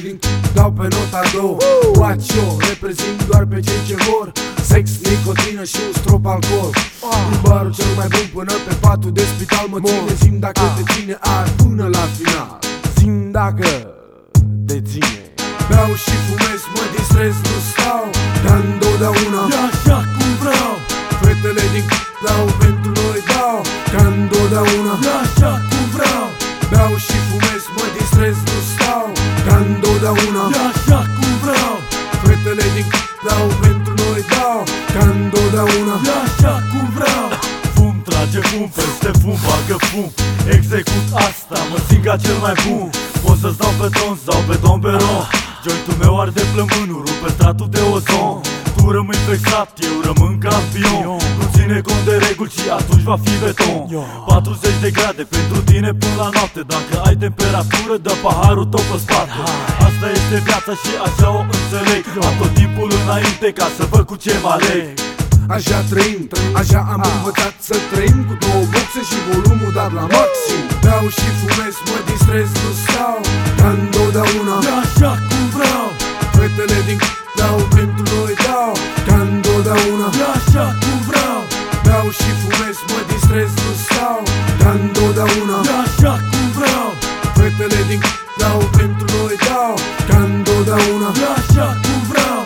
din dau pe nota 2. Watch yo, reprezint doar pe cei ce vor sex, nicotină și un strop alcool. În barul cel mai bun până pe patul de spital mă ține. Zim dacă te ține ar până la final. Zim dacă te ține. Beau și fumez, mă distrez, nu stau ca întotdeauna, e așa cum vreau. Fetele din dau, pentru noi dau ca întotdeauna, e așa cum vreau. Beau și fumez, mă distrez, nu stau ca întotdeauna, e așa cum vreau. Fetele din dau, pentru noi dau ca întotdeauna, e așa cum vreau. Fum trage fum, peste fum bagă fum. Execut asta, mă simt ca cel mai bun. Pot să-ți dau pe tron sau pe tomberon. Jointul meu arde plămânul, rupe stratul de ozon. Tu rămâi vexat, eu rămân campion. Nu ține cont de reguli și atunci va fi beton. 40 de grade pentru tine până la noapte. Dacă ai temperatură, dă paharul tot pe spate. Asta este viața și așa o înțeleg. Am tot timpul înainte ca să văd cu ce mă aleg. Așa trăim, așa am învățat să trăim, cu două boxe și volumul dat la maxim. Beau și fumez, mă distrez, nu stau ca întotdeauna, e așa cum vreau. Fetele din dau, pentru noi dau ca întotdeauna, e așa cum vreau. Beau și fumez, mă distrez, nu stau ca întotdeauna, e așa cum vreau. Fetele din dau, pentru noi dau ca întotdeauna, e așa cum vreau.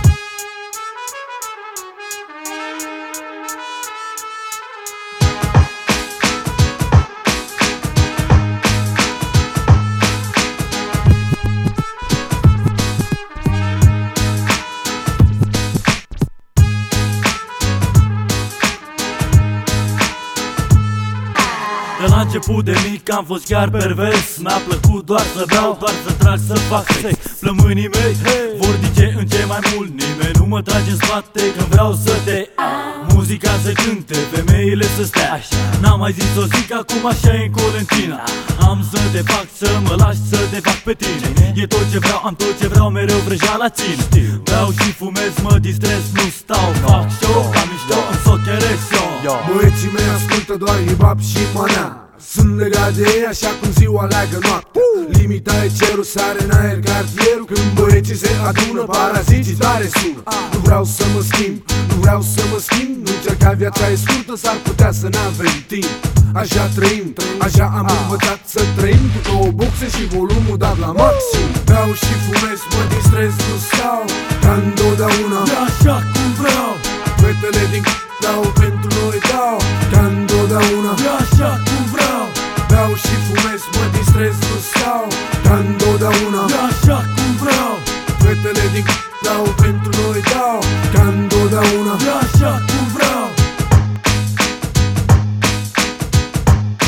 De la început de mic am fost chiar pervers. Mi-a plăcut doar să beau, doar să trag, să fac sex. Plămânii mei vor dice în ce mai mult. Nimeni nu mă trage în spate când vreau să te muzica să cânte, femeile să stea. N-am mai zis o zic, acum așa e în Colentina. Am să te fac, să mă lași să te fac pe tine. E tot ce vreau, am tot ce vreau, mereu vrăjeala țin. Beau și fumez, mă distrez, nu stau. Fac show, ca mișto, îmi socheresc eu. Băieții mei ascultă doar hip-hop și manea. Sunt legat de ei așa cum ziua leagă noapte. Limita e cerul, sare în aer cartierul. Când băieții se adună, paraziții tare sună. Nu vreau să mă schimb, nu vreau să mă schimb. Nu încerca, viața e scurtă, s-ar putea să n-avem timp. Așa trăim, așa am învățat să trăim, cu două boxe și volumul dat la maxim. Beau și fumez, mă distrez, nu stau ca întotdeauna, e așa cum vreau. Fetele din dau, pentru noi dau ca întotdeauna, e așa cum vreau. Beau și fumez, mă distrez, nu stau ca întotdeauna, e așa cum vreau. Fetele din dau, pentru noi dau ca întotdeauna, e așa cum vreau.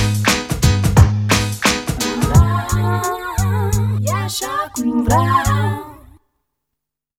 E așa cum vreau.